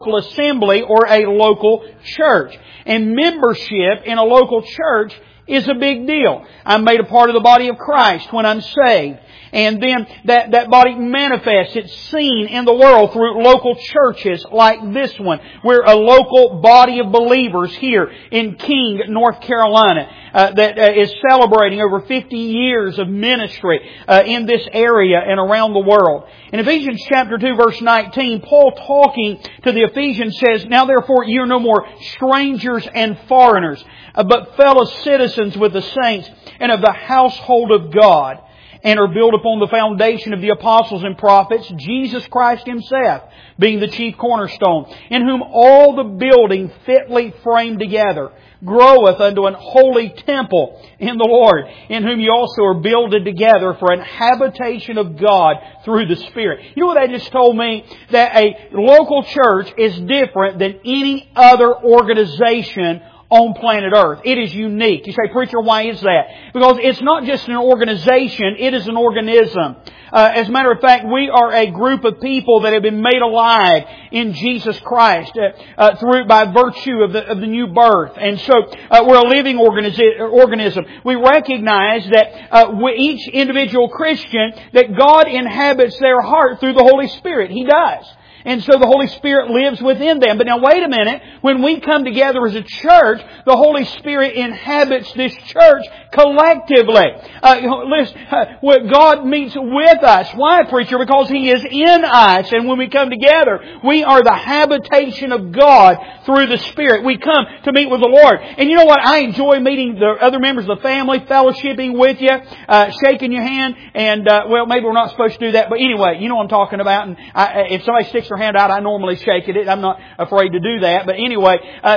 local assembly or a local church. And membership in a local church is a big deal. I'm made a part of the body of Christ when I'm saved. And then that body manifests. It's seen in the world through local churches like this one. We're a local body of believers here in King, North Carolina, that is celebrating over 50 years of ministry in this area and around the world. In Ephesians chapter 2 verse 19, Paul talking to the Ephesians says, "Now therefore you are no more strangers and foreigners, but fellow citizens with the saints and of the household of God, and are built upon the foundation of the apostles and prophets, Jesus Christ Himself being the chief cornerstone, in whom all the building fitly framed together groweth unto an holy temple in the Lord, in whom you also are builded together for an habitation of God through the Spirit." You know what that just told me? That a local church is different than any other organization on planet Earth. It is unique. You say, "Preacher, why is that?" Because it's not just an organization, it is an organism. As a matter of fact, we are a group of people that have been made alive in Jesus Christ by virtue of the new birth. And so we're a living organism. We recognize that each individual Christian, that God inhabits their heart through the Holy Spirit. He does. And so the Holy Spirit lives within them. But now wait a minute. When we come together as a church, the Holy Spirit inhabits this church collectively. Listen, God meets with us. Why, preacher? Because He is in us. And when we come together, we are the habitation of God through the Spirit. We come to meet with the Lord. And you know what? I enjoy meeting the other members of the family, fellowshipping with you, shaking your hand. And, well, maybe we're not supposed to do that. But anyway, you know what I'm talking about. And if somebody sticks their hand out, I normally shake it. I'm not afraid to do that. But anyway,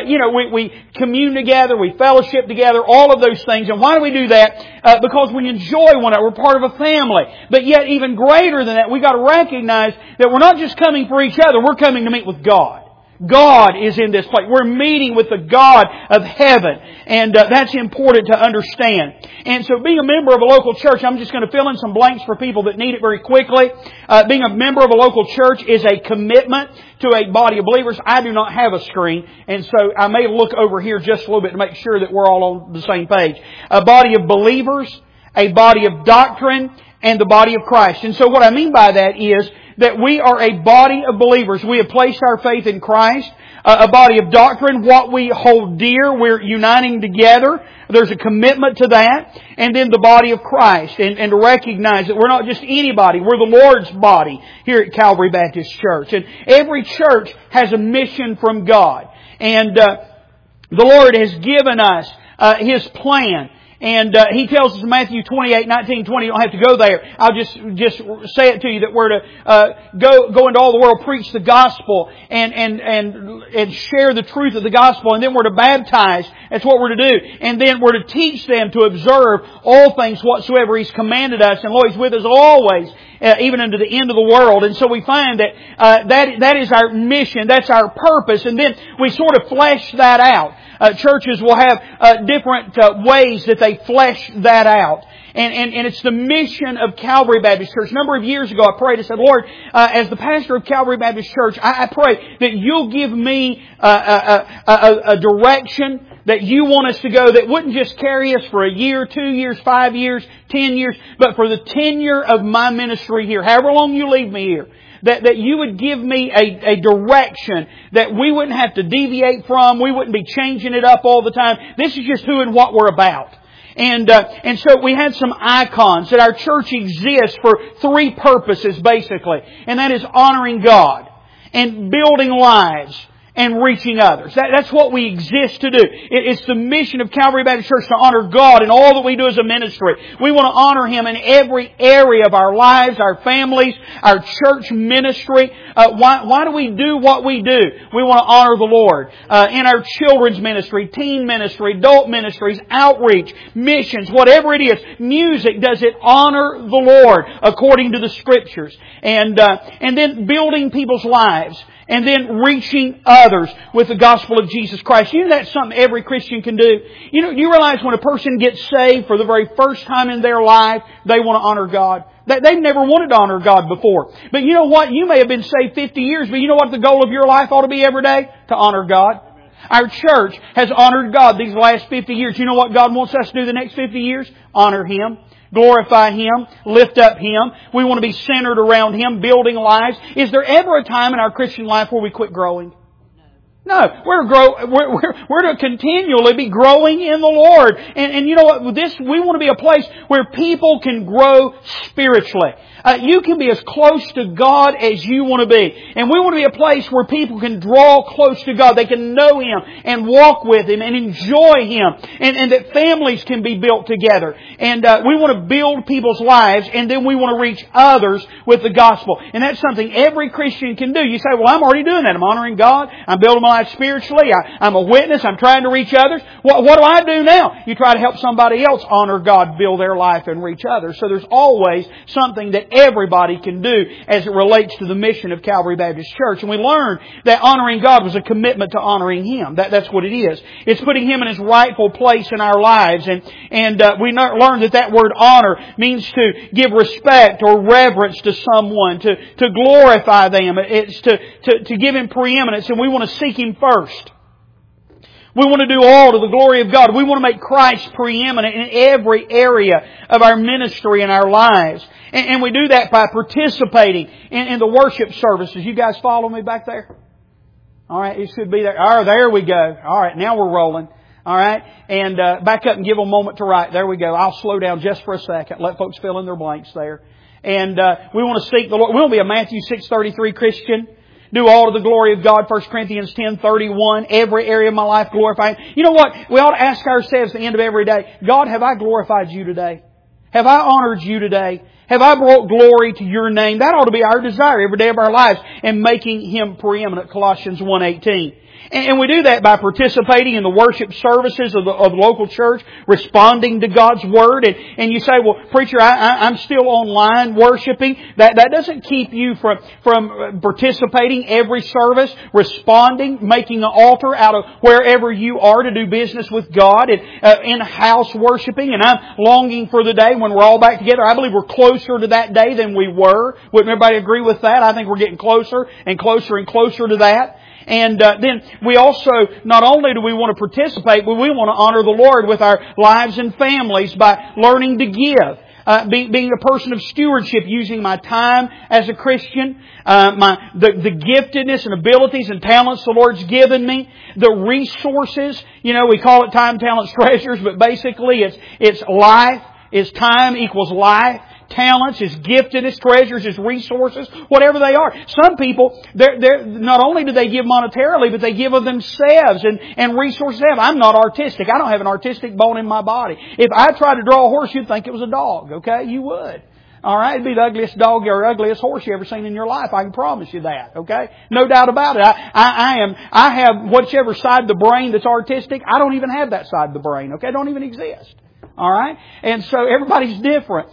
we commune together, we fellowship together, all of those things. And why do we do that? Because we enjoy one another. We're part of a family. But yet, even greater than that, we've got to recognize that we're not just coming for each other, we're coming to meet with God. God is in this place. We're meeting with the God of heaven. And that's important to understand. And so being a member of a local church, I'm just going to fill in some blanks for people that need it very quickly. Being a member of a local church is a commitment to a body of believers. I do not have a screen, and so I may look over here just a little bit to make sure that we're all on the same page. A body of believers, a body of doctrine, and the body of Christ. And so what I mean by that is that we are a body of believers. We have placed our faith in Christ. A body of doctrine, what we hold dear, we're uniting together. There's a commitment to that. And then the body of Christ. And to recognize that we're not just anybody. We're the Lord's body here at Calvary Baptist Church. And every church has a mission from God. And the Lord has given us His plan. And He tells us in Matthew 28:19-20, you don't have to go there. I'll just say it to you that we're to go into all the world, preach the gospel, and share the truth of the gospel. And then we're to baptize. That's what we're to do. And then we're to teach them to observe all things whatsoever He's commanded us. And Lord, He's with us always, even unto the end of the world. And so we find that that is our mission. That's our purpose. And then we sort of flesh that out. Churches will have different ways that they flesh that out. And it's the mission of Calvary Baptist Church. A number of years ago I prayed, I said, Lord, as the pastor of Calvary Baptist Church, I pray that You'll give me a direction that You want us to go that wouldn't just carry us for a year, 2 years, 5 years, 10 years, but for the tenure of my ministry here, however long You leave me here. That You would give me a direction that we wouldn't have to deviate from. We wouldn't be changing it up all the time. This is just who and what we're about. And so we had some icons that our church exists for 3 purposes basically. And that is honoring God and building lives and reaching others. That's what we exist to do. It's the mission of Calvary Baptist Church to honor God in all that we do as a ministry. We want to honor Him in every area of our lives, our families, our church ministry. Why do we do what we do? We want to honor the Lord. In our children's ministry, teen ministry, adult ministries, outreach, missions, whatever it is, music, does it honor the Lord according to the Scriptures? And then building people's lives. And then reaching others with the gospel of Jesus Christ. You know that's something every Christian can do. You realize when a person gets saved for the very first time in their life, they want to honor God. They've never wanted to honor God before. But you know what? You may have been saved 50 years, but you know what the goal of your life ought to be every day? To honor God. Our church has honored God these last 50 years. You know what God wants us to do the next 50 years? Honor Him. Glorify Him, lift up Him. We want to be centered around Him, building lives. Is there ever a time in our Christian life where we quit growing? No, we're to continually be growing in the Lord. And you know what? We want to be a place where people can grow spiritually. You can be as close to God as you want to be. And we want to be a place where people can draw close to God. They can know Him and walk with Him and enjoy Him. And that families can be built together. And we want to build people's lives, and then we want to reach others with the gospel. And that's something every Christian can do. You say, well, I'm already doing that. I'm honoring God. I'm building my life spiritually. I'm a witness. I'm trying to reach others. What do I do now? You try to help somebody else honor God, build their life, and reach others. So there's always something that everybody can do as it relates to the mission of Calvary Baptist Church. And we learned that honoring God was a commitment to honoring Him. That's what it is. It's putting Him in His rightful place in our lives. And we learned that word honor means to give respect or reverence to someone, to glorify them. It's to give Him preeminence, and we want to seek Him first. We want to do all to the glory of God. We want to make Christ preeminent in every area of our ministry and our lives. And we do that by participating in the worship services. You guys follow me back there? All right, it should be there. All right, there we go. All right, now we're rolling. All right, and back up and give them a moment to write. There we go. I'll slow down just for a second. Let folks fill in their blanks there. And we want to seek the Lord. We want to be a Matthew 6:33 Christian. Do all to the glory of God, 1 Corinthians 10:31. Every area of my life glorifying. You know what? We ought to ask ourselves at the end of every day, God, have I glorified You today? Have I honored You today? Have I brought glory to Your name? That ought to be our desire every day of our lives, and making Him preeminent, Colossians 1:18. And we do that by participating in the worship services of the local church, responding to God's Word. And you say, well, preacher, I'm still online worshiping. That doesn't keep you from participating every service, responding, making an altar out of wherever you are to do business with God, and in-house worshiping. And I'm longing for the day when we're all back together. I believe we're closer to that day than we were. Wouldn't everybody agree with that? I think we're getting closer and closer and closer to that. And then we also, not only do we want to participate, but we want to honor the Lord with our lives and families by learning to give. Being a person of stewardship, using my time as a Christian, the giftedness and abilities and talents the Lord's given me, the resources, we call it time, talents, treasures, but basically it's life, is time equals life. Talents, His giftedness, treasures, His resources, whatever they are. Some people, they're not only do they give monetarily, but they give of themselves and resources they have. I'm not artistic. I don't have an artistic bone in my body. If I tried to draw a horse, you'd think it was a dog, okay? You would. All right? It'd be the ugliest dog or ugliest horse you ever seen in your life. I can promise you that, okay? No doubt about it. I have whichever side of the brain that's artistic. I don't even have that side of the brain, okay? It don't even exist. All right, and so everybody's different,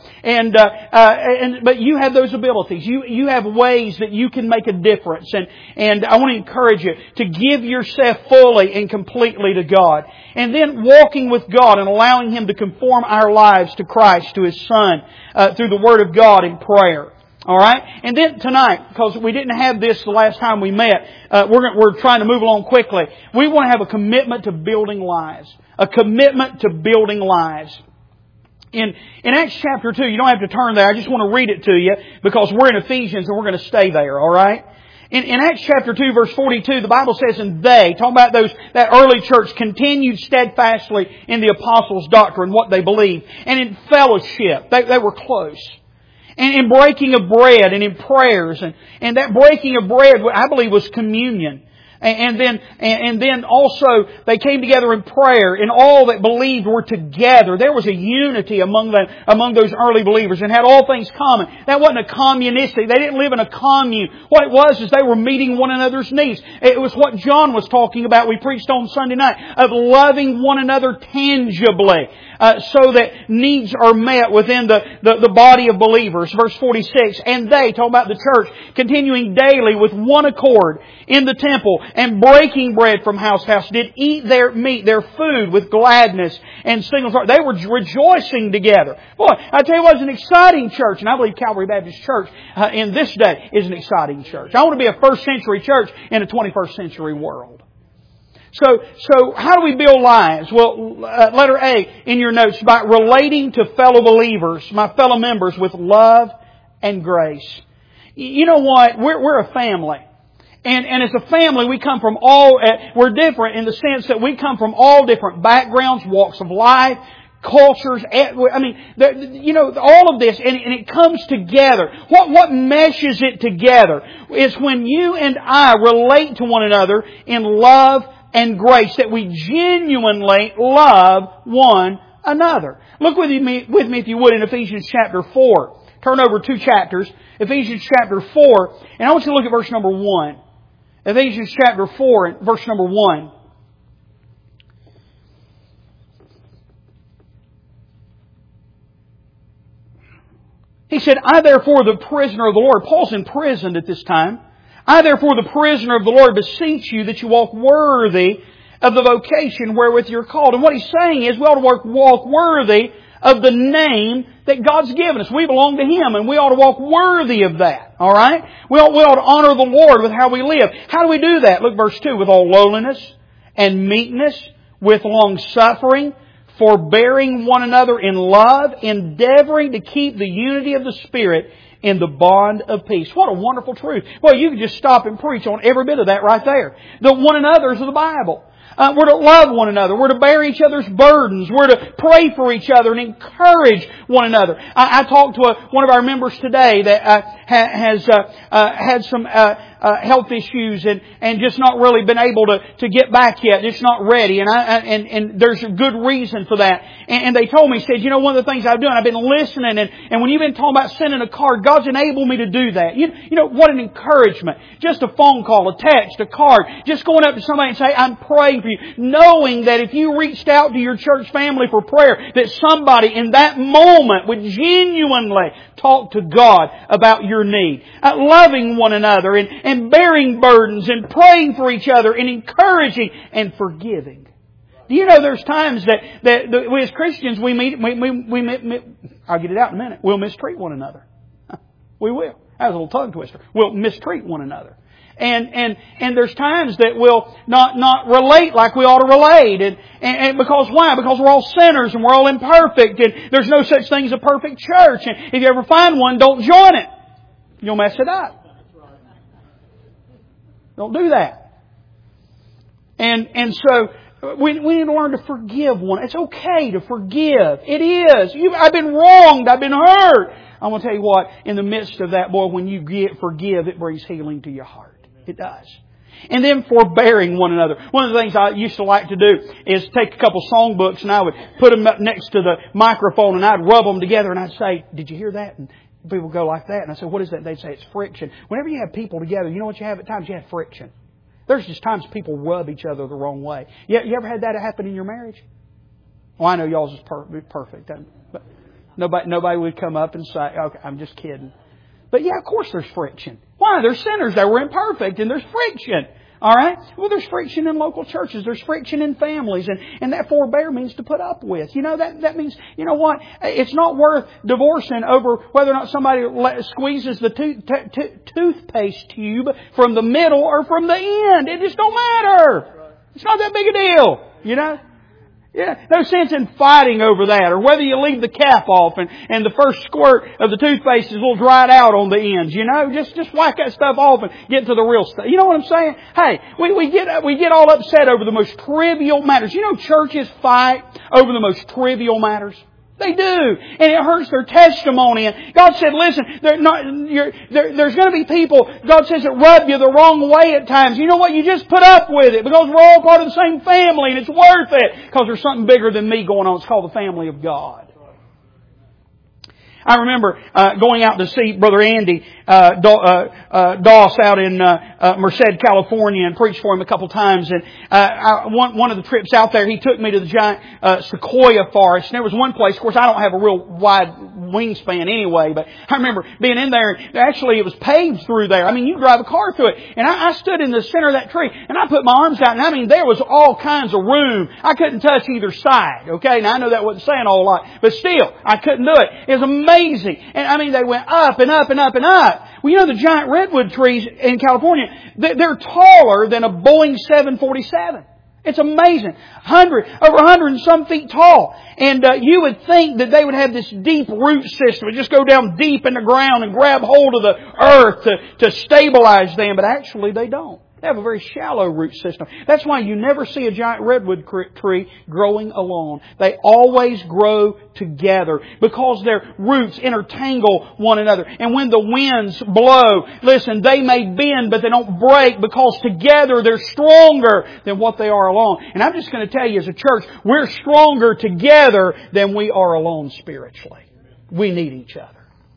but you have those abilities. You have ways that you can make a difference, and I want to encourage you to give yourself fully and completely to God, and then walking with God and allowing Him to conform our lives to Christ, to His Son, through the Word of God in prayer. All right, and then tonight, because we didn't have this the last time we met, we're trying to move along quickly. We want to have a commitment to building lives. A commitment to building lives. In Acts chapter 2, you don't have to turn there. I just want to read it to you because we're in Ephesians and we're going to stay there. All right. In Acts chapter 2, verse 42, the Bible says, "And they," talking about that early church, "continued steadfastly in the apostles' doctrine," what they believed, "and in fellowship." They were close. And in breaking of bread and in prayers. And that breaking of bread, I believe, was communion. And then also they came together in prayer, and all that believed were together. There was a unity among those early believers, and had all things common. That wasn't a communistic. They didn't live in a commune. What it was is they were meeting one another's needs. It was what John was talking about. We preached on Sunday night of loving one another tangibly, so that needs are met within the body of believers. Verse 46. And they, talking about the church, continuing daily with one accord in the temple, and breaking bread from house to house, did eat their meat, their food, with gladness and singles. They were rejoicing together. Boy, I tell you what, it's an exciting church, and I believe Calvary Baptist Church in this day is an exciting church. I want to be a first century church in a 21st century world. So how do we build lives? Well, letter A in your notes, by relating to fellow believers, my fellow members, with love and grace. You know what? We're a family. And as a family, we come from we're different in the sense that we come from all different backgrounds, walks of life, cultures. I mean, all of this, and it comes together. What meshes it together is when you and I relate to one another in love and grace, that we genuinely love one another. Look with me if you would in Ephesians chapter 4. Turn over 2 chapters. Ephesians chapter 4. And I want you to look at verse number 1. Ephesians chapter 4 and verse number 1. He said, I therefore, the prisoner of the Lord. Paul's imprisoned at this time. I therefore, the prisoner of the Lord, beseech you that you walk worthy of the vocation wherewith you're called. And what he's saying is we ought to walk worthy of the name that God's given us. We belong to Him, and we ought to walk worthy of that. All right? We ought to honor the Lord with how we live. How do we do that? Look, verse 2. With all lowliness and meekness, with long suffering, forbearing one another in love, endeavoring to keep the unity of the Spirit in the bond of peace. What a wonderful truth. Well, you can just stop and preach on every bit of that right there. The one another's of the Bible. We're to love one another. We're to bear each other's burdens. We're to pray for each other and encourage one another. I talked to one of our members today that has had some health issues and just not really been able to get back yet. Just not ready. And there's a good reason for that. And they told me, said, one of the things I've done, I've been listening, and when you've been talking about sending a card, God's enabled me to do that. What an encouragement. Just a phone call, a text, a card. Just going up to somebody and say, I'm praying for you. Knowing that if you reached out to your church family for prayer, that somebody in that moment would genuinely talk to God about your need. Loving one another and bearing burdens and praying for each other and encouraging and forgiving. Do you know there's times that we as Christians we I'll get it out in a minute. We'll mistreat one another. We will. That was a little tongue twister. We'll mistreat one another. And there's times that we'll not relate like we ought to relate. And because why? Because we're all sinners and we're all imperfect, and there's no such thing as a perfect church. And if you ever find one, don't join it. You'll mess it up. Don't do that. And so we need to learn to forgive one. It's okay to forgive. It is. I've been wronged. I've been hurt. I'm going to tell you what, in the midst of that, boy, when you forgive, it brings healing to your heart. It does. And then forbearing one another. One of the things I used to like to do is take a couple songbooks and I would put them up next to the microphone and I'd rub them together and I'd say, did you hear that? And people would go like that. And I said, what is that? They'd say, it's friction. Whenever you have people together, you know what you have at times? You have friction. There's just times people rub each other the wrong way. You ever had that happen in your marriage? Well, I know y'all's is perfect. But nobody would come up and say, okay, I'm just kidding. But yeah, of course there's friction. Why? They're sinners. They were imperfect and there's friction. All right? Well, there's friction in local churches. There's friction in families. And that forbear means to put up with. That means, you know what? It's not worth divorcing over whether or not somebody squeezes the toothpaste tube from the middle or from the end. It just don't matter. It's not that big a deal. Yeah, no sense in fighting over that, or whether you leave the cap off and the first squirt of the toothpaste is a little dried out on the ends. Just whack that stuff off and get to the real stuff. You know what I'm saying? Hey, we get all upset over the most trivial matters. Churches fight over the most trivial matters. They do. And it hurts their testimony. And God said, listen, there's going to be people, God says, that rub you the wrong way at times. You know what? You just put up with it because we're all part of the same family and it's worth it because there's something bigger than me going on. It's called the family of God. I remember going out to see Brother Andy Doss out in Merced, California, and preached for him a couple times. And one of the trips out there, he took me to the giant sequoia forest. And there was one place, of course, I don't have a real wide wingspan anyway, but I remember being in there. And actually, it was paved through there. I mean, you drive a car through it. And I stood in the center of that tree, and I put my arms out, and I mean, there was all kinds of room. I couldn't touch either side. Okay, now I know that wasn't saying a whole lot, but still, I couldn't do it. It was amazing. And I mean, they went up and up and up and up. Well, you know, the giant redwood trees in California, they're taller than a Boeing 747. It's amazing. Over 100 and some feet tall. And you would think that they would have this deep root system and just go down deep in the ground and grab hold of the earth to stabilize them. But actually they don't. They have a very shallow root system. That's why you never see a giant redwood tree growing alone. They always grow together because their roots intertangle one another. And when the winds blow, listen, they may bend, but they don't break because together they're stronger than what they are alone. And I'm just going to tell you, as a church, we're stronger together than we are alone spiritually. We need each other.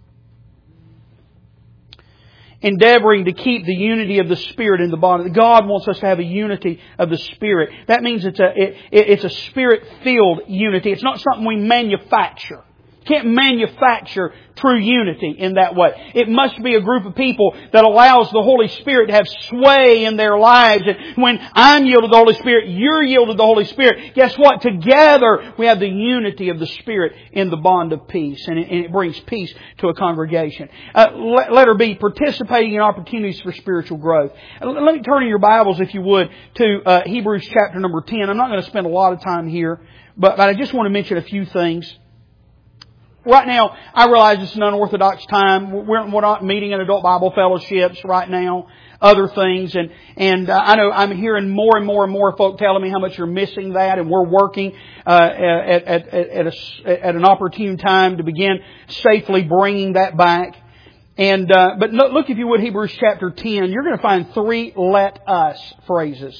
Endeavoring to keep the unity of the Spirit in the body. God wants us to have a unity of the Spirit. That means it's a Spirit-filled unity. It's not something we manufacture. You can't manufacture true unity in that way. It must be a group of people that allows the Holy Spirit to have sway in their lives. And when I'm yielded to the Holy Spirit, you're yielded to the Holy Spirit. Guess what? Together we have the unity of the Spirit in the bond of peace. And it brings peace to a congregation. Letter B, participating in opportunities for spiritual growth. Let me turn in your Bibles, if you would, to Hebrews chapter number 10. I'm not going to spend a lot of time here, but I just want to mention a few things. Right now, I realize it's an unorthodox time. We're not meeting in adult Bible fellowships right now, other things. And I know I'm hearing more and more and more folk telling me how much you're missing that. And we're working at an opportune time to begin safely bringing that back. And but look, if you would, Hebrews chapter 10, you're going to find 3 let us phrases.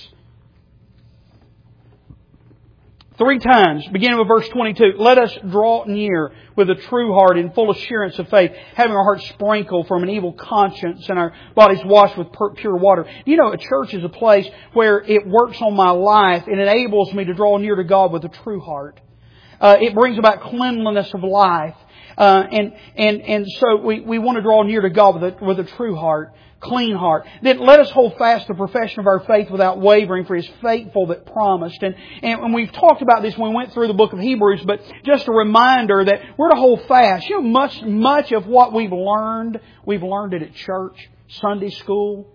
3 times, beginning with verse 22. Let us draw near with a true heart in full assurance of faith, having our hearts sprinkled from an evil conscience and our bodies washed with pure water. You know, a church is a place where it works on my life and enables me to draw near to God with a true heart. It brings about cleanliness of life. And so we want to draw near to God with a true heart. Clean heart. Then let us hold fast the profession of our faith without wavering, for He is faithful that promised. And we've talked about this when we went through the book of Hebrews, but just a reminder that we're to hold fast. You know, much of what we've learned it at church, Sunday school,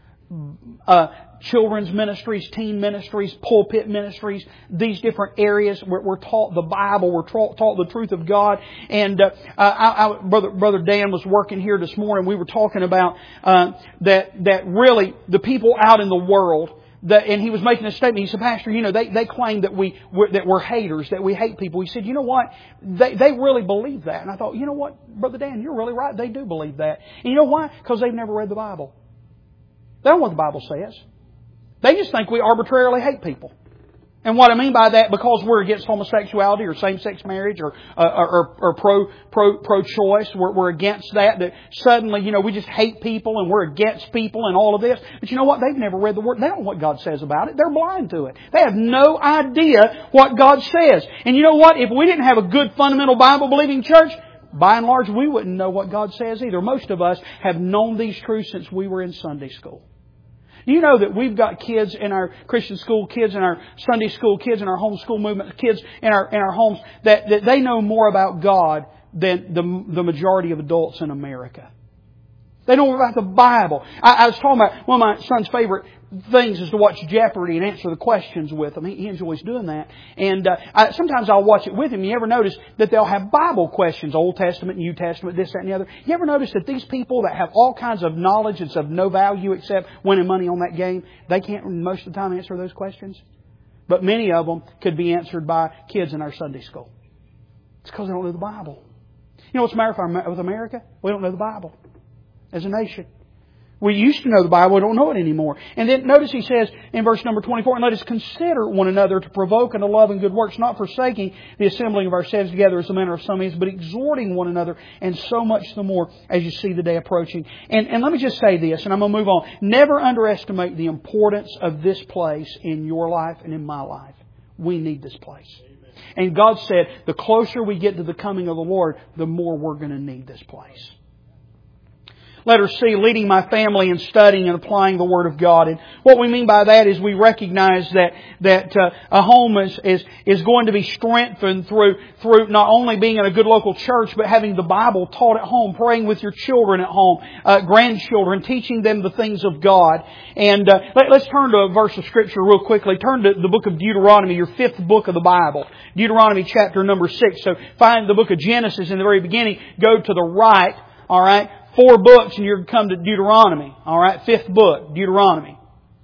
children's ministries, teen ministries, pulpit ministries, these different areas. We're taught the Bible. We're taught the truth of God. And Brother Dan was working here this morning. We were talking about that really the people out in the world. And he was making a statement. He said, Pastor, you know, they claim that we're haters, that we hate people. He said, you know what? They really believe that. And I thought, you know what, Brother Dan, you're really right. They do believe that. And you know why? Because they've never read the Bible. They don't know what the Bible says. They just think we arbitrarily hate people. And what I mean by that, because we're against homosexuality or same-sex marriage or pro-choice, we're against that suddenly, you know, we just hate people and we're against people and all of this. But you know what? They've never read the Word. They don't know what God says about it. They're blind to it. They have no idea what God says. And you know what? If we didn't have a good fundamental Bible-believing church, by and large, we wouldn't know what God says either. Most of us have known these truths since we were in Sunday school. You know that we've got kids in our Christian school, kids in our Sunday school, kids in our homeschool movement, kids in our homes that they know more about God than the majority of adults in America. They know more about the Bible. I was talking about one of my son's favorite things is to watch Jeopardy and answer the questions with him. He enjoys doing that. And sometimes I'll watch it with him. You ever notice that they'll have Bible questions, Old Testament, New Testament, this, that, and the other? You ever notice that these people that have all kinds of knowledge that's of no value except winning money on that game, they can't most of the time answer those questions? But many of them could be answered by kids in our Sunday school. It's because they don't know the Bible. You know what's the matter with America? We don't know the Bible as a nation. We used to know the Bible, we don't know it anymore. And then notice he says in verse number 24, and let us consider one another to provoke unto love and good works, not forsaking the assembling of ourselves together as the manner of some is, but exhorting one another, and so much the more as you see the day approaching. And let me just say this, and I'm going to move on. Never underestimate the importance of this place in your life and in my life. We need this place. And God said, the closer we get to the coming of the Lord, the more we're going to need this place. Letter C, leading my family in studying and applying the Word of God. And what we mean by that is we recognize that a home is going to be strengthened through not only being in a good local church, but having the Bible taught at home, praying with your children at home, grandchildren, teaching them the things of God. And let's turn to a verse of Scripture real quickly. Turn to the book of Deuteronomy, your fifth book of the Bible. Deuteronomy chapter number 6. So find the book of Genesis in the very beginning. Go to the right, all right? 4 books and you're going to come to Deuteronomy. Alright, 5th book, Deuteronomy.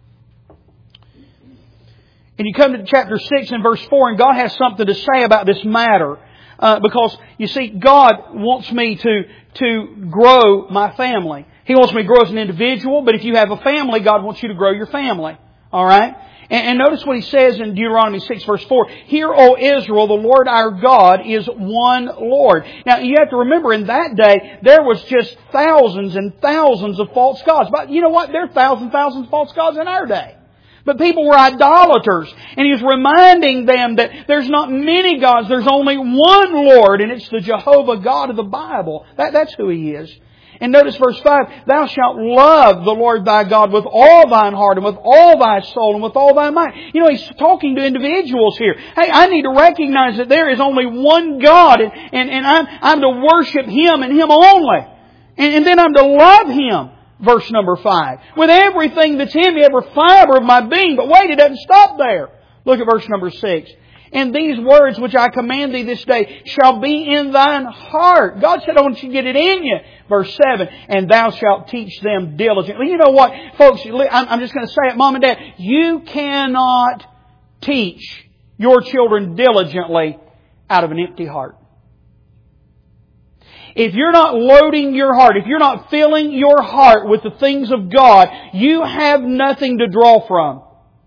And you come to chapter 6 and verse 4 and God has something to say about this matter. Because, you see, God wants me to grow my family. He wants me to grow as an individual, but if you have a family, God wants you to grow your family. Alright? And notice what He says in Deuteronomy 6 verse 4. Hear, O Israel, the Lord our God is one Lord. Now you have to remember in that day, there was just thousands and thousands of false gods. But you know what? There are thousands and thousands of false gods in our day. But people were idolaters. And He was reminding them that there's not many gods, there's only one Lord. And it's the Jehovah God of the Bible. That's who He is. And notice verse 5, Thou shalt love the Lord thy God with all thine heart and with all thy soul and with all thy mind. You know, He's talking to individuals here. Hey, I need to recognize that there is only one God and I'm to worship Him and Him only. And then I'm to love Him. Verse number 5. With everything that's in me, every fiber of my being. But wait, it doesn't stop there. Look at verse number 6. And these words which I command thee this day shall be in thine heart. God said, I want you to get it in you. Verse 7, and thou shalt teach them diligently. You know what, folks, I'm just going to say it, Mom and Dad. You cannot teach your children diligently out of an empty heart. If you're not loading your heart, if you're not filling your heart with the things of God, you have nothing to draw from.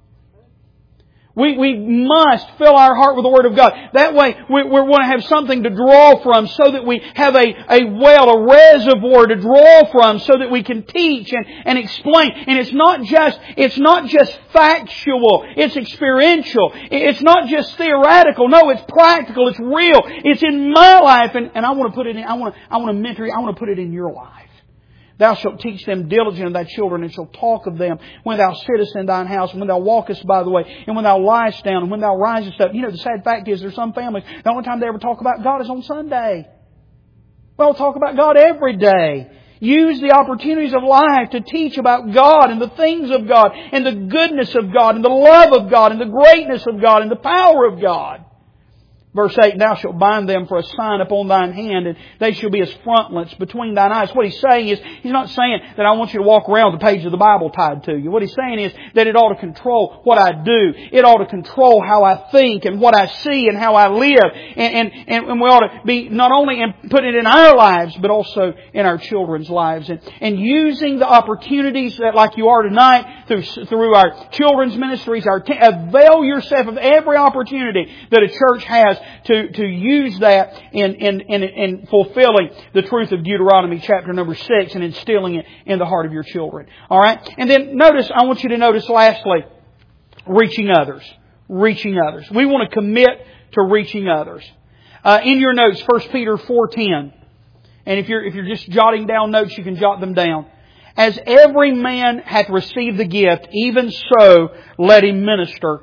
We must fill our heart with the Word of God. That way we want to have something to draw from so that we have a well, a reservoir to draw from so that we can teach and explain. And it's not just factual. It's experiential. It's not just theoretical. No, it's practical. It's real. It's in my life and I want to put it in, I want to mentor you. I want to put it in your life. Thou shalt teach them diligently thy children, and shalt talk of them when thou sittest in thine house, and when thou walkest by the way, and when thou liest down, and when thou risest up. You know, the sad fact is there's some families, the only time they ever talk about God is on Sunday. Well, talk about God every day. Use the opportunities of life to teach about God and the things of God, and the goodness of God, and the love of God, and the greatness of God, and the power of God. Verse 8, Thou shalt bind them for a sign upon thine hand, and they shall be as frontlets between thine eyes. What He's saying is, He's not saying that I want you to walk around with a page of the Bible tied to you. What He's saying is that it ought to control what I do. It ought to control how I think and what I see and how I live. And we ought to be not only put it in our lives, but also in our children's lives. And using the opportunities that, like you are tonight, through our children's ministries, avail yourself of every opportunity that a church has to use that in fulfilling the truth of Deuteronomy chapter number 6 and instilling it in the heart of your children. Alright? And then I want you to notice lastly, reaching others. Reaching others. We want to commit to reaching others. In your notes, 1 Peter 4:10. And if you're just jotting down notes, you can jot them down. As every man hath received the gift, even so let him minister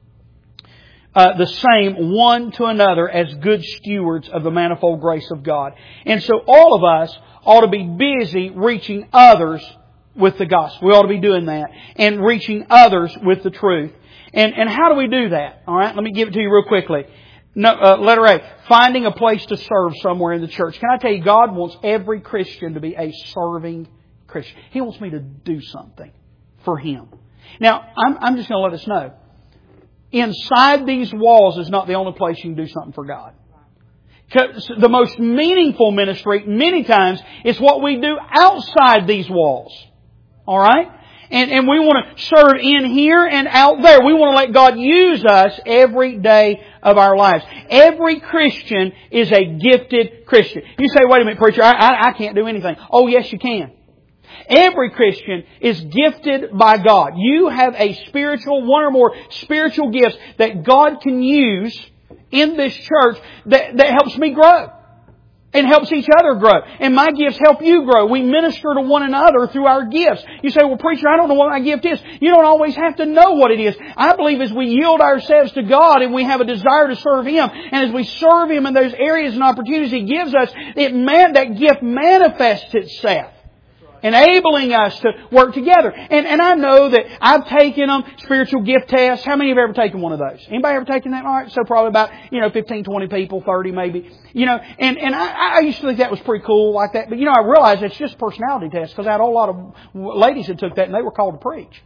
the same one to another as good stewards of the manifold grace of God. And so all of us ought to be busy reaching others with the gospel. We ought to be doing that. And reaching others with the truth. And how do we do that? Alright, let me give it to you real quickly. Letter A, finding a place to serve somewhere in the church. Can I tell you, God wants every Christian to be a serving Christian. He wants me to do something for Him. Now, I'm just going to let us know. Inside these walls is not the only place you can do something for God. The most meaningful ministry, many times, is what we do outside these walls. Alright? And we want to serve in here and out there. We want to let God use us every day of our lives. Every Christian is a gifted Christian. You say, wait a minute, preacher, I can't do anything. Oh, yes, you can. Every Christian is gifted by God. You have a spiritual, one or more spiritual gifts that God can use in this church that helps me grow. And helps each other grow. And my gifts help you grow. We minister to one another through our gifts. You say, well, preacher, I don't know what my gift is. You don't always have to know what it is. I believe as we yield ourselves to God and we have a desire to serve Him, and as we serve Him in those areas and opportunities He gives us, that gift manifests itself. Enabling us to work together. And I know that I've taken them, spiritual gift tests. How many have ever taken one of those? Anybody ever taken that? All right, so probably about, 15, 20 people, 30 maybe. And I used to think that was pretty cool like that. But I realized it's just a personality test because I had a whole lot of ladies that took that and they were called to preach.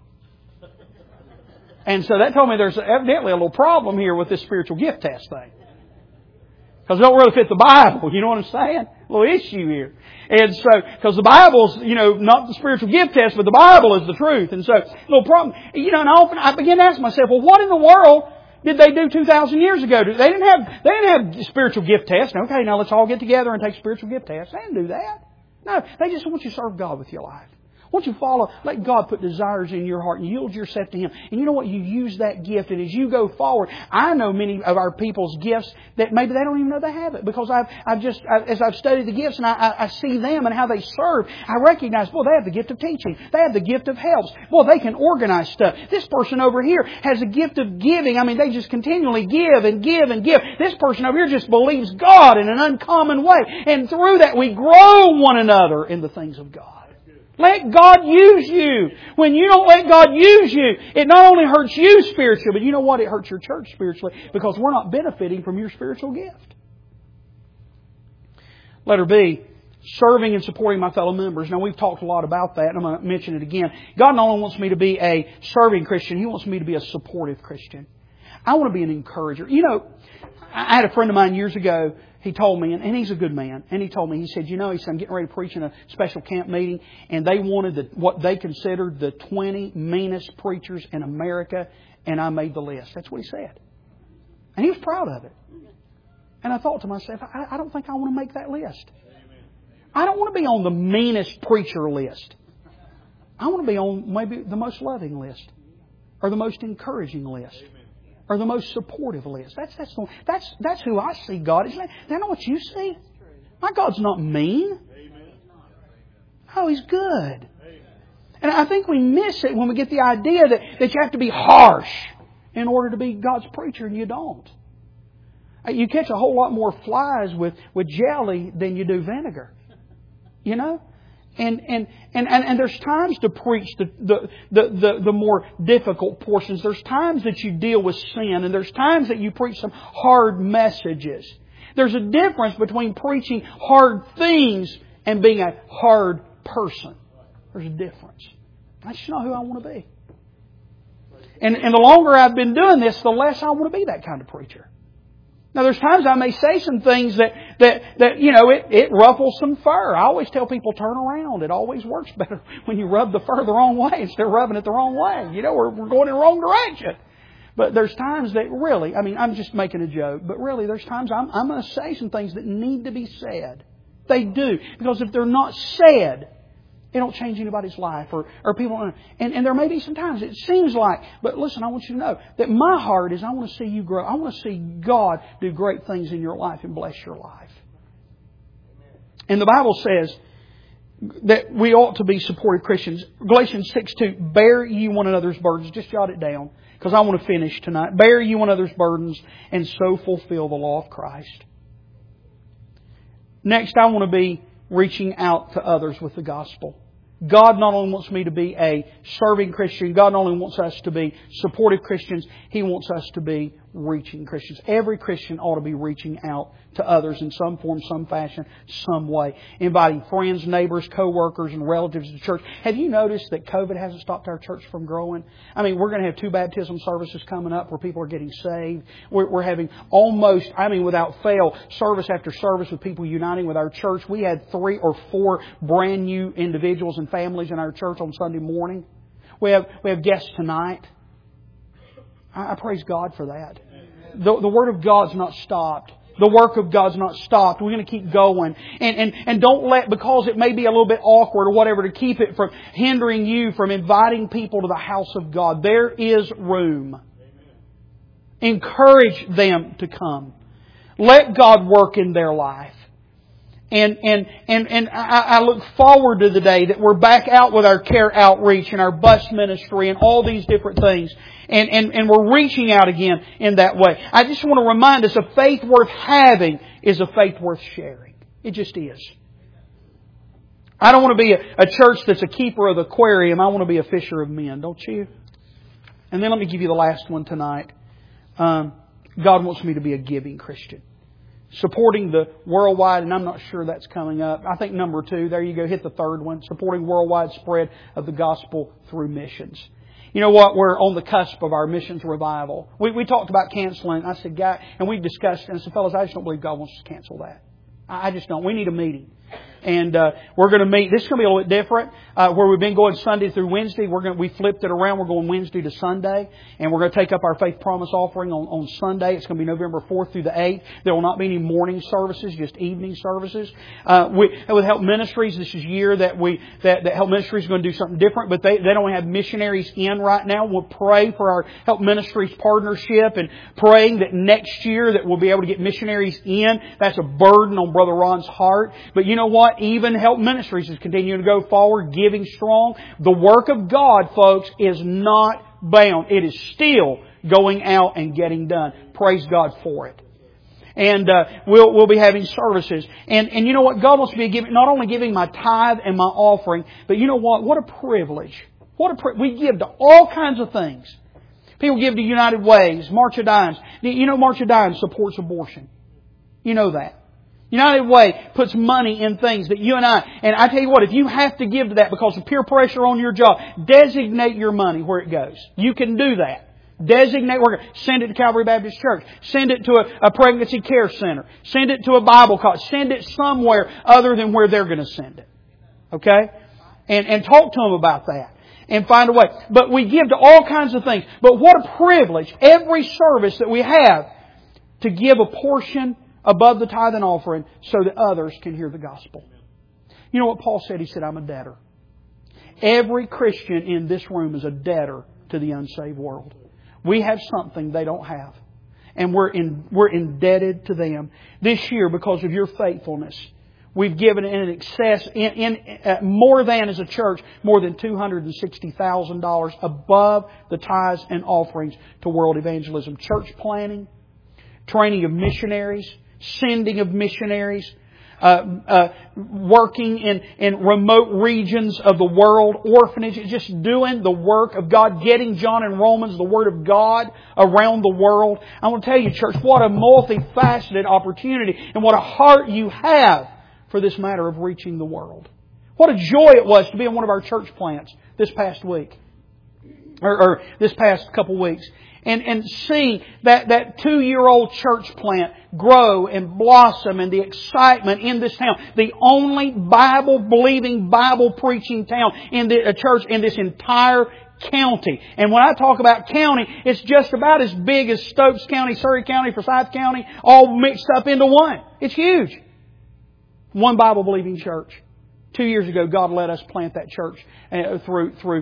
And so that told me there's evidently a little problem here with this spiritual gift test thing. Because it don't really fit the Bible. You know what I'm saying? A little issue here. And so, because the Bible's, not the spiritual gift test, but the Bible is the truth. And so, no problem. And often I begin to ask myself, well, what in the world did they do 2,000 years ago? They didn't have spiritual gift tests. Okay, now let's all get together and take spiritual gift tests. They didn't do that. No, they just want you to serve God with your life. Won't you follow, let God put desires in your heart and yield yourself to Him. And you know what? You use that gift, and as you go forward, I know many of our people's gifts that maybe they don't even know they have it. Because as I've studied the gifts and I see them and how they serve, I recognize, they have the gift of teaching. They have the gift of helps. They can organize stuff. This person over here has a gift of giving. They just continually give and give and give. This person over here just believes God in an uncommon way. And through that we grow one another in the things of God. Let God use you. When you don't let God use you, it not only hurts you spiritually, but you know what? It hurts your church spiritually because we're not benefiting from your spiritual gift. Letter B, serving and supporting my fellow members. Now, we've talked a lot about that, and I'm going to mention it again. God not only wants me to be a serving Christian, He wants me to be a supportive Christian. I want to be an encourager. I had a friend of mine years ago. He told me, and he's a good man, and he told me, he said, I'm getting ready to preach in a special camp meeting, and they wanted what they considered the 20 meanest preachers in America, and I made the list. That's what he said. And he was proud of it. And I thought to myself, I don't think I want to make that list. I don't want to be on the meanest preacher list. I want to be on maybe the most loving list, or the most encouraging list. Or the most supportive list. That's who I see God. Isn't that not what you see? My God's not mean. Oh, He's good. And I think we miss it when we get the idea that you have to be harsh in order to be God's preacher, and you don't. You catch a whole lot more flies with jelly than you do vinegar. And there's times to preach the more difficult portions. There's times that you deal with sin, and there's times that you preach some hard messages. There's a difference between preaching hard things and being a hard person. There's a difference. That's just not who I want to be. And the longer I've been doing this, the less I want to be that kind of preacher. Now, there's times I may say some things that it ruffles some fur. I always tell people, turn around. It always works better when you rub the fur the wrong way instead of rubbing it the wrong way. We're going in the wrong direction. But there's times that really, I'm just making a joke, but really there's times I'm going to say some things that need to be said. They do. Because if they're not said, it don't change anybody's life or people. And there may be some times it seems like, but listen, I want you to know that my heart is I want to see you grow. I want to see God do great things in your life and bless your life. And the Bible says that we ought to be supportive Christians. Galatians 6:2, bear ye one another's burdens. Just jot it down because I want to finish tonight. Bear ye one another's burdens and so fulfill the law of Christ. Next, I want to be reaching out to others with the gospel. God not only wants me to be a serving Christian, God not only wants us to be supportive Christians, He wants us to be reaching Christians. Every Christian ought to be reaching out to others in some form, some fashion, some way. Inviting friends, neighbors, co-workers, and relatives to church. Have you noticed that COVID hasn't stopped our church from growing? I mean, we're going to have 2 baptism services coming up where people are getting saved. We're having almost, without fail, service after service with people uniting with our church. We had 3 or 4 brand new individuals and families in our church on Sunday morning. We have guests tonight. I praise God for that. The Word of God's not stopped. The work of God's not stopped. We're going to keep going. And don't let, because it may be a little bit awkward or whatever, to keep it from hindering you from inviting people to the house of God. There is room. Encourage them to come. Let God work in their life. And I look forward to the day that we're back out with our care outreach and our bus ministry and all these different things. And we're reaching out again in that way. I just want to remind us, a faith worth having is a faith worth sharing. It just is. I don't want to be a church that's a keeper of the aquarium. I want to be a fisher of men, don't you? And then let me give you the last one tonight. God wants me to be a giving Christian. Supporting the worldwide, and I'm not sure that's coming up. I think number 2, there you go, hit the third one. Supporting worldwide spread of the gospel through missions. You know what? We're on the cusp of our missions revival. We talked about canceling. I said, and we discussed, and I said, fellas, I just don't believe God wants us to cancel that. I just don't. We need a meeting. And we're going to meet. This is going to be a little bit different. Where we've been going Sunday through Wednesday, we flipped it around. We're going Wednesday to Sunday, and we're going to take up our Faith Promise offering on Sunday. It's going to be November 4th through the 8th. There will not be any morning services, just evening services. With Help Ministries, this is a year that Help Ministries is going to do something different, but they don't have missionaries in right now. We'll pray for our Help Ministries partnership and praying that next year that we'll be able to get missionaries in. That's a burden on Brother Ron's heart. But you know what? Even Help Ministries is continuing to go forward, giving strong. The work of God, folks, is not bound. It is still going out and getting done. Praise God for it. And we'll be having services. And you know what? God wants to be giving, not only giving my tithe and my offering, but you know what? What a privilege. We give to all kinds of things. People give to United Ways, March of Dimes. You know March of Dimes supports abortion. You know that. United Way puts money in things that you and I tell you what, if you have to give to that because of peer pressure on your job, designate your money where it goes. You can do that. Designate where it goes. Send it to Calvary Baptist Church. Send it to a pregnancy care center. Send it to a Bible college. Send it somewhere other than where they're going to send it. Okay? And talk to them about that. And find a way. But we give to all kinds of things. But what a privilege, every service that we have, to give a portion above the tithe and offering so that others can hear the gospel. You know what Paul said? He said, I'm a debtor. Every Christian in this room is a debtor to the unsaved world. We have something they don't have. And we're indebted to them. This year, because of your faithfulness, we've given in excess, more than as a church, more than $260,000 above the tithes and offerings to world evangelism. Church planning, training of missionaries, sending of missionaries, working in remote regions of the world, orphanages, just doing the work of God, getting John and Romans, the Word of God, around the world. I want to tell you, church, what a multifaceted opportunity and what a heart you have for this matter of reaching the world. What a joy it was to be in one of our church plants this past week, or this past couple weeks. And see that 2-year-old church plant grow and blossom, and the excitement in this town. The only Bible-believing, Bible-preaching town in the church in this entire county. And when I talk about county, it's just about as big as Stokes County, Surrey County, Forsyth County, all mixed up into one. It's huge. One Bible-believing church. 2 years ago, God let us plant that church through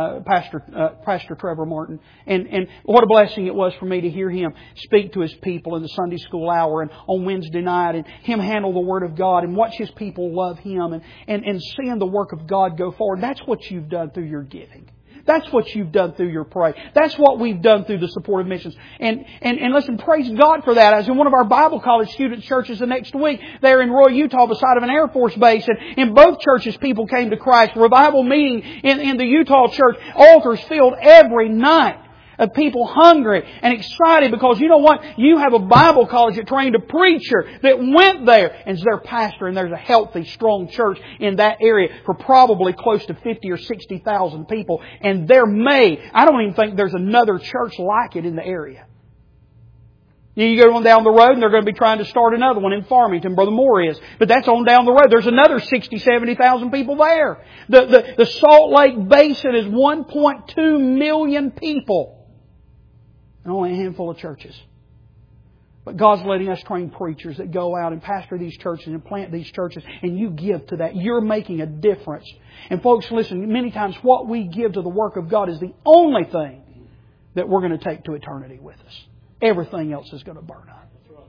Pastor Trevor Martin. And what a blessing it was for me to hear him speak to his people in the Sunday school hour and on Wednesday night, and him handle the Word of God and watch his people love Him and seeing the work of God go forward. That's what you've done through your giving. That's what you've done through your pray. That's what we've done through the support of missions. And listen, praise God for that. I was in one of our Bible college student churches the next week there in Roy, Utah, beside of an Air Force base. And in both churches, people came to Christ. Revival meeting in the Utah church. Altars filled every night. of people hungry and excited because you know what? You have a Bible college that trained a preacher that went there and is their pastor, and there's a healthy, strong church in that area for probably close to 50 or 60,000 people. And I don't even think there's another church like it in the area. You go on down the road and they're going to be trying to start another one in Farmington. Brother Moore is. But that's on down the road. There's another 60, 70,000 people there. The Salt Lake Basin is 1.2 million people. And only a handful of churches. But God's letting us train preachers that go out and pastor these churches and plant these churches. And you give to that. You're making a difference. And folks, listen, many times what we give to the work of God is the only thing that we're going to take to eternity with us. Everything else is going to burn up.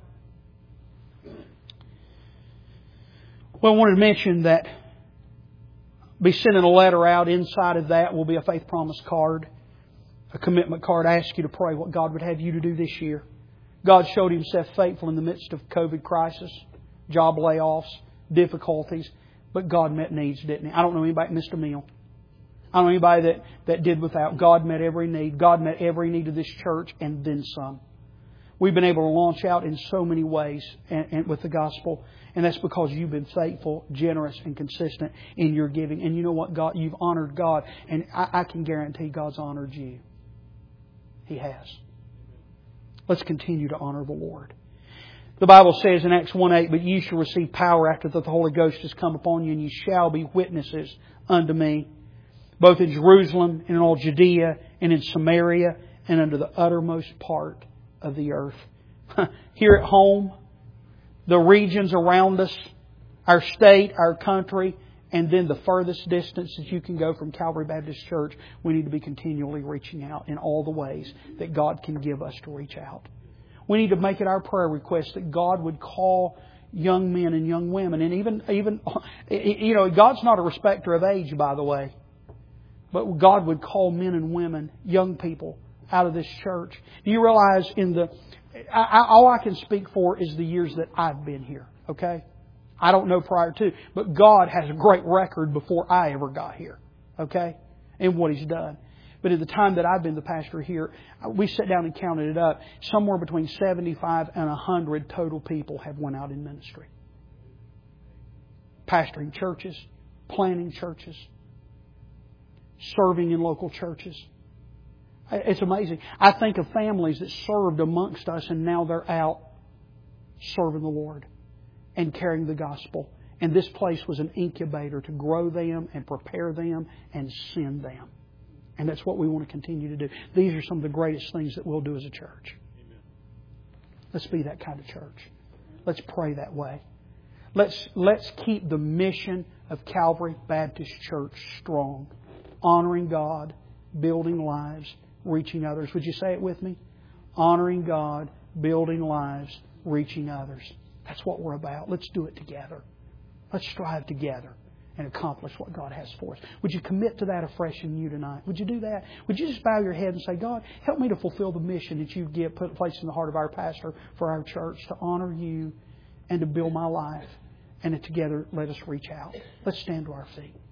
Well, I wanted to mention that be sending a letter out. Inside of that will be a faith promise card, a commitment card. I ask you to pray what God would have you to do this year. God showed Himself faithful in the midst of COVID crisis, job layoffs, difficulties, but God met needs, didn't He? I don't know anybody that missed a meal. I don't know anybody that did without. God met every need. God met every need of this church and then some. We've been able to launch out in so many ways and with the gospel. And that's because you've been faithful, generous, and consistent in your giving. And you know what? God, you've honored God. And I can guarantee God's honored you. He has. Let's continue to honor the Lord. The Bible says in Acts 1:8, "But ye shall receive power after that the Holy Ghost has come upon you, and ye shall be witnesses unto me, both in Jerusalem and in all Judea and in Samaria and unto the uttermost part of the earth." Here at home, the regions around us, our state, our country, and then the furthest distance that you can go from Calvary Baptist Church, we need to be continually reaching out in all the ways that God can give us to reach out. We need to make it our prayer request that God would call young men and young women, and even God's not a respecter of age, by the way, but God would call men and women, young people, out of this church. Do you realize all I can speak for is the years that I've been here, okay? I don't know prior to, but God has a great record before I ever got here, okay? And what He's done. But at the time that I've been the pastor here, we sat down and counted it up. Somewhere between 75 and 100 total people have went out in ministry. Pastoring churches, planting churches, serving in local churches. It's amazing. I think of families that served amongst us and now they're out serving the Lord and carrying the gospel. And this place was an incubator to grow them and prepare them and send them. And that's what we want to continue to do. These are some of the greatest things that we'll do as a church. Amen. Let's be that kind of church. Let's pray that way. Let's keep the mission of Calvary Baptist Church strong. Honoring God, building lives, reaching others. Would you say it with me? Honoring God, building lives, reaching others. That's what we're about. Let's do it together. Let's strive together and accomplish what God has for us. Would you commit to that afresh in you tonight? Would you do that? Would you just bow your head and say, God, help me to fulfill the mission that you've placed in the heart of our pastor for our church, to honor you and to build my life. And together, let us reach out. Let's stand to our feet.